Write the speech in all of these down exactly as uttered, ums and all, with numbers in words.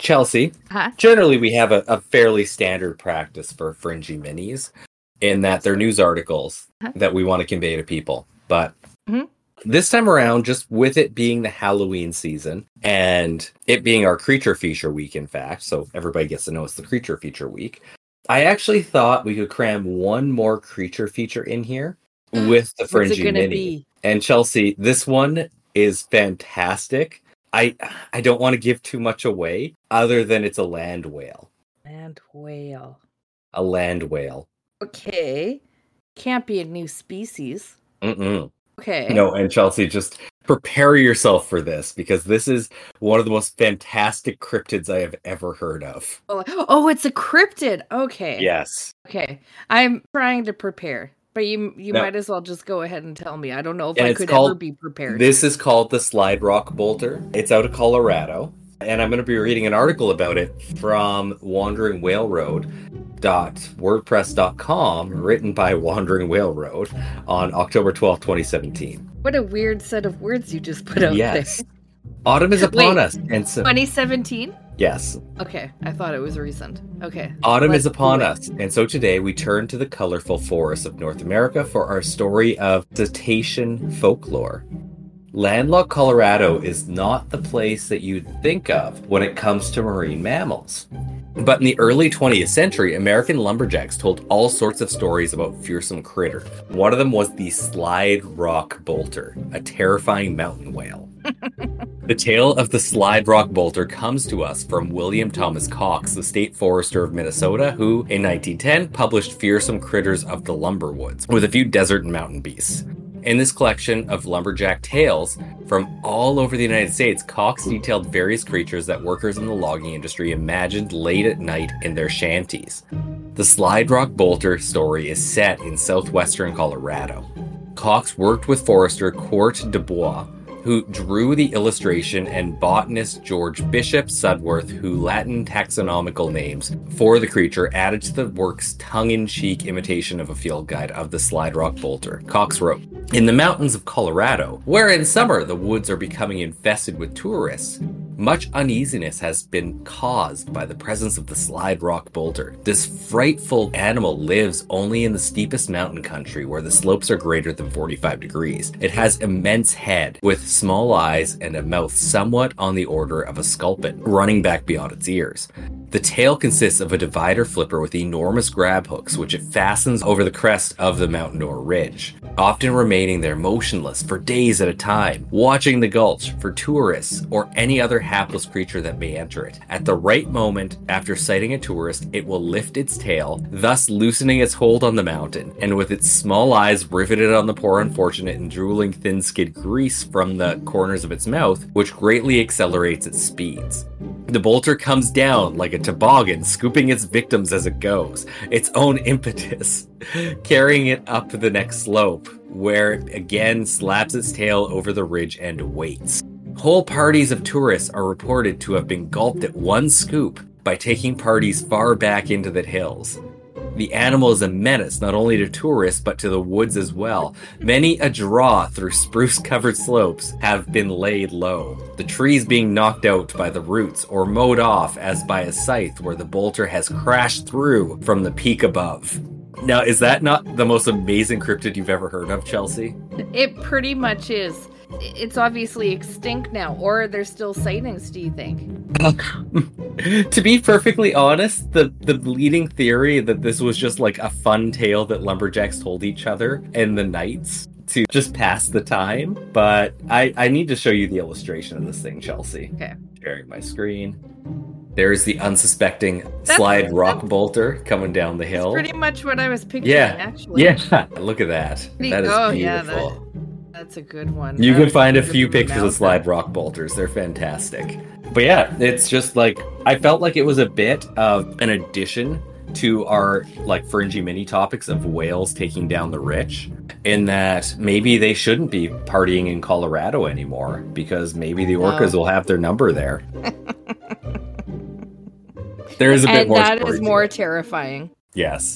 Chelsea, Huh? generally we have a, a fairly standard practice for Fringy Minis in that they're news articles Huh? that we want to convey to people. But Mhm. this time around, just with it being the Halloween season and it being our creature feature week, in fact, so everybody gets to know it's the creature feature week, I actually thought we could cram one more creature feature in here with the What's it Fringy gonna Mini. be? And Chelsea, this one is fantastic. I I don't want to give too much away, other than it's a land whale. Land whale. A land whale. Okay. Can't be a new species. Mm-mm. Okay. No, and Chelsea, just prepare yourself for this, because this is one of the most fantastic cryptids I have ever heard of. Oh, oh, it's a cryptid. Okay. Yes. Okay. I'm trying to prepare, but you you No. might as well just go ahead and tell me. I don't know if And I it's could called- ever be prepared. This is called the Slide Rock Bolter. It's out of Colorado. And I'm going to be reading an article about it from Wandering Whale Road dot wordpress dot com, written by Wandering Whale Road on October twelfth, twenty seventeen. What a weird set of words you just put out Yes. there. Autumn is upon Wait. us. And so, twenty seventeen? yes, Okay, I thought it was recent. Okay. autumn let's is upon do it. us. And so today we turn to the colorful forests of North America for our story of cetacean folklore. Landlocked Colorado is not the place that you'd think of when it comes to marine mammals. But in the early twentieth century, American lumberjacks told all sorts of stories about fearsome critters. One of them was the Slide Rock Bolter, a terrifying mountain whale. The tale of the Slide Rock Bolter comes to us from William Thomas Cox, the state forester of Minnesota, who in nineteen ten published Fearsome Critters of the Lumberwoods, with a few desert and mountain beasts. In this collection of lumberjack tales from all over the United States, Cox detailed various creatures that workers in the logging industry imagined late at night in their shanties. The Slide Rock Bolter story is set in southwestern Colorado. Cox worked with forester Court Dubois, who drew the illustration, and botanist George Bishop Sudworth, who Latin taxonomical names for the creature added to the work's tongue-in-cheek imitation of a field guide of the Slide Rock Bolter. Cox wrote, "In the mountains of Colorado, where in summer the woods are becoming infested with tourists, much uneasiness has been caused by the presence of the Slide Rock Bolter. This frightful animal lives only in the steepest mountain country where the slopes are greater than forty-five degrees. It has immense head with small eyes and a mouth somewhat on the order of a sculpin, running back beyond its ears. The tail consists of a divider flipper with enormous grab hooks, which it fastens over the crest of the mountain or ridge, often remaining there motionless for days at a time, watching the gulch for tourists or any other hapless creature that may enter it. At the right moment, after sighting a tourist, it will lift its tail, thus loosening its hold on the mountain, and with its small eyes riveted on the poor unfortunate and drooling thin-skid grease from the corners of its mouth, which greatly accelerates its speeds. The bolter comes down like a toboggan, scooping its victims as it goes, its own impetus, carrying it up the next slope, where it again slaps its tail over the ridge and waits. Whole parties of tourists are reported to have been gulped at one scoop by taking parties far back into the hills. The animal is a menace not only to tourists but to the woods as well. Many a draw through spruce-covered slopes have been laid low, the trees being knocked out by the roots or mowed off as by a scythe where the bolter has crashed through from the peak above. Now, is that not the most amazing cryptid you've ever heard of, Chelsea? It pretty much is. It's obviously extinct now, or there's still sightings, do you think? To be perfectly honest, the, the leading theory that this was just like a fun tale that lumberjacks told each other in the nights to just pass the time, but I, I need to show you the illustration of this thing, Chelsea. Okay. Sharing my screen. There's the unsuspecting That's- Slide Rock that's- Bolter coming down the hill. Pretty much what I was picturing, Yeah, actually. yeah, look at that. Pretty- That is oh, beautiful. yeah, that- That's a good one. You That can was find a good few to pictures of mount Slide that. Rock Bolters. They're fantastic. But yeah, it's just like, I felt like it was a bit of an addition to our like fringy mini topics of whales taking down the rich, in that maybe they shouldn't be partying in Colorado anymore because maybe the orcas No. will have their number there. There is a bit And more that story is to more it. terrifying. Yes.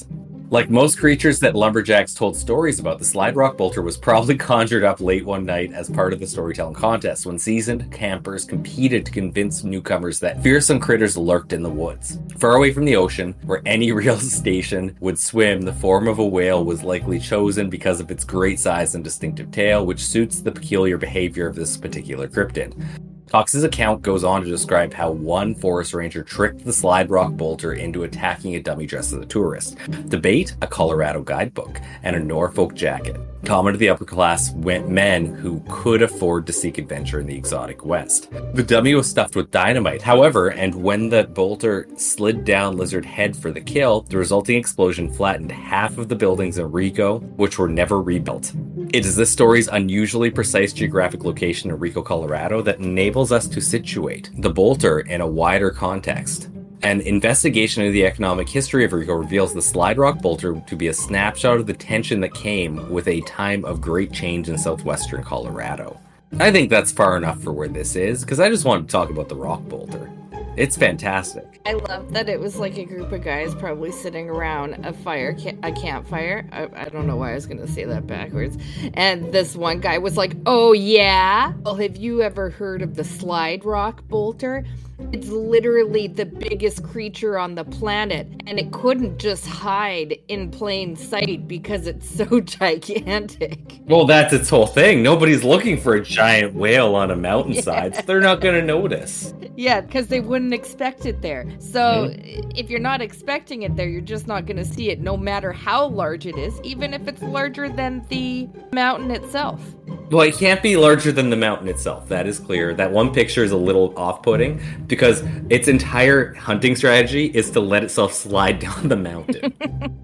Like most creatures that lumberjacks told stories about, the Slide Rock Bolter was probably conjured up late one night as part of the storytelling contest when seasoned campers competed to convince newcomers that fearsome critters lurked in the woods. Far away from the ocean, where any real station would swim, the form of a whale was likely chosen because of its great size and distinctive tail, which suits the peculiar behavior of this particular cryptid. Cox's account goes on to describe how one forest ranger tricked the Slide Rock Bolter into attacking a dummy dressed as a tourist. The bait, a Colorado guidebook, and a Norfolk jacket. Common to the upper class men who could afford to seek adventure in the exotic West. The dummy was stuffed with dynamite, however, and when the bolter slid down Lizard Head for the kill, the resulting explosion flattened half of the buildings in Rico, which were never rebuilt. It is this story's unusually precise geographic location in Rico, Colorado that enables us to situate the bolter in a wider context. An investigation into the economic history of Rico reveals the Slide Rock Bolter to be a snapshot of the tension that came with a time of great change in southwestern Colorado. I think that's far enough for where this is, because I just want to talk about the Rock Bolter. It's fantastic. I love that it was like a group of guys probably sitting around a fire, a campfire. I, I don't know why I was going to say that backwards. And this one guy was like, oh yeah? Well, have you ever heard of the Slide Rock Bolter? It's literally the biggest creature on the planet, and it couldn't just hide in plain sight because it's so gigantic. Well, that's its whole thing. Nobody's looking for a giant whale on a mountainside, yeah. So they're not going to notice. Yeah, because they wouldn't expect it there. So mm-hmm. if you're not expecting it there, you're just not going to see it, no matter how large it is, even if it's larger than the mountain itself. Well, it can't be larger than the mountain itself. That is clear. That one picture is a little off-putting because its entire hunting strategy is to let itself slide down the mountain.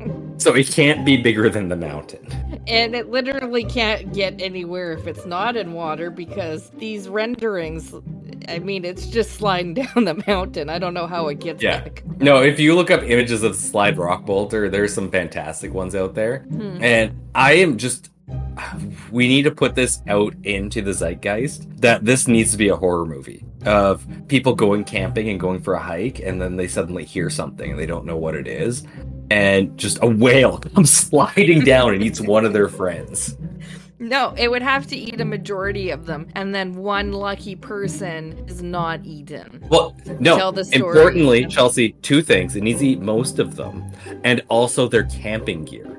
So it can't be bigger than the mountain. And it literally can't get anywhere if it's not in water because these renderings, I mean, it's just sliding down the mountain. I don't know how it gets yeah. back. No, if you look up images of Slide Rock Bolter, there's some fantastic ones out there. Hmm. And I am just... We need to put this out into the zeitgeist that this needs to be a horror movie of people going camping and going for a hike, and then they suddenly hear something and they don't know what it is, and just a whale comes sliding down and eats one of their friends. No, it would have to eat a majority of them, and then one lucky person is not eaten. Well, no, Tell the story. Importantly, Chelsea, two things. It needs to eat most of them, and also their camping gear.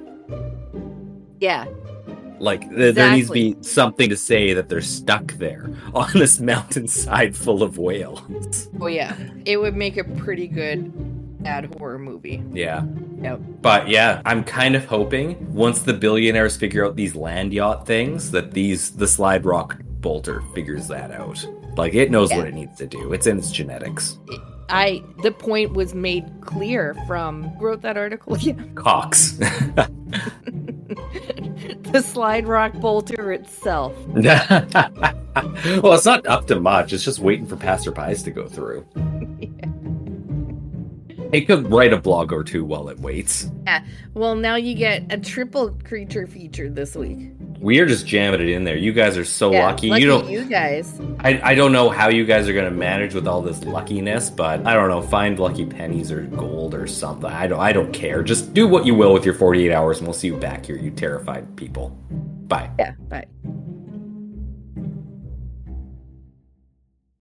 Yeah. Like, th- exactly. There needs to be something to say that they're stuck there on this mountainside full of whales. Oh, yeah. It would make a pretty good bad horror movie. Yeah. Yep. But, yeah, I'm kind of hoping once the billionaires figure out these land yacht things, that these the Slide Rock Bolter figures that out. Like, it knows yeah. what it needs to do. It's in its genetics. It- I the point was made clear from who wrote that article. Yeah. Cox. The Slide Rock Bolter itself. Well, it's not up to much. It's just waiting for passerbys to go through. Yeah. It could write a blog or two while it waits. Yeah. Well, now you get a triple creature featured this week. We are just jamming it in there. You guys are so yeah, lucky. lucky. You don't. You guys. I, I don't know how you guys are going to manage with all this luckiness, but I don't know. Find lucky pennies or gold or something. I don't. I don't care. Just do what you will with your forty-eight hours, and we'll see you back here, you terrified people. Bye. Yeah. Bye.